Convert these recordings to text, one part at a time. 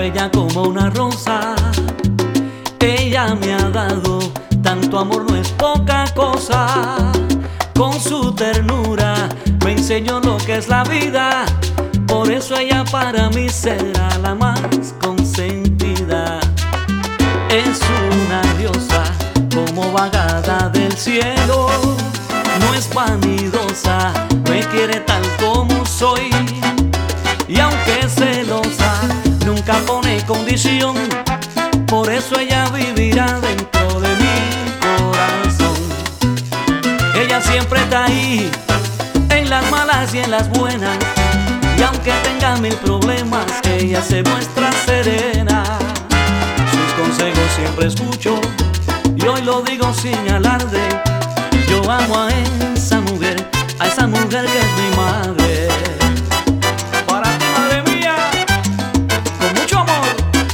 bella como una rosa. Ella me ha dado tanto amor, no es poca cosa. Con su ternura me enseñó lo que es la vida. Por eso ella para mí será la más consentida. Es una diosa como vagada del cielo. No es vanidosa, me quiere tal como soy. Y aunque es celosa, nunca pone condición. Por eso ella vivirá dentro de mi corazón. Ella siempre está ahí, en las malas y en las buenas. Y aunque tenga mil problemas, ella se muestra serena. Sus consejos siempre escucho, y hoy lo digo sin alarde. Yo amo a esa mujer que es mi madre. Para ti, madre mía, con mucho amor.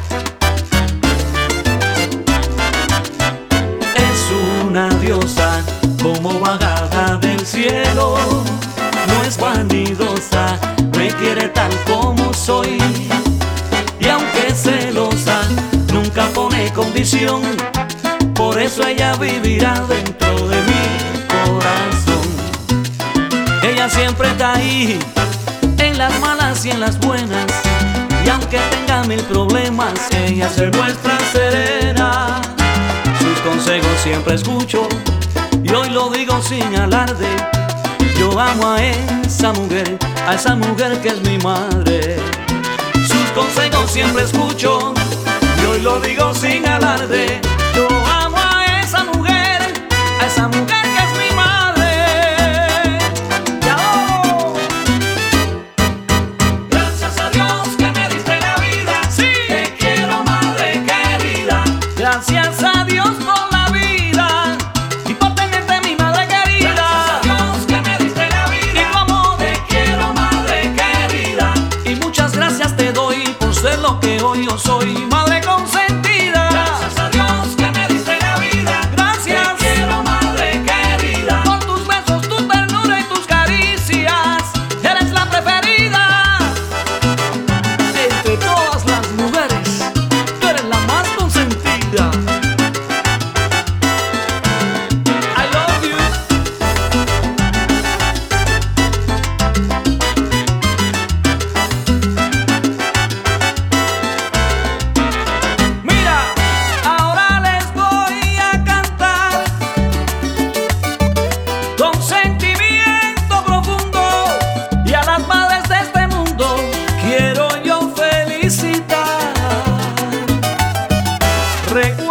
Es una diosa como vagada del cielo. No es vanidosa, me quiere tal como soy. Y aunque es celosa, nunca pone condición. Por eso ella vivirá dentro de mi corazón. Ella siempre está ahí, en las malas y en las buenas. Y aunque tenga mil problemas, ella se muestra serena. Sus consejos siempre escucho, y hoy lo digo sin alarde. Yo amo a esa mujer que es mi madre. Sus consejos siempre escucho, y hoy lo digo sin alarde. Yo amo a esa mujer que es mi madre. ¡Chao! Gracias a Dios que me diste la vida. Sí, te quiero, madre querida. Gracias a Dios por la vida y por tenerte, mi madre querida. Gracias a Dios que me diste la vida y tu amor. Te quiero, madre querida. Y muchas gracias te doy por ser lo que hoy yo soy, madre consentida. Gracias a Dios que me diste la vida. Gracias. Te quiero, madre querida. Por tus besos, tu ternura y tus caricias. Eres la preferida. Entre todas las mujeres, tú eres la más consentida. I love you. Mira, ahora les voy a cantar con sentimiento profundo, y a las madres de este mundo quiero yo felicitar. Recuerda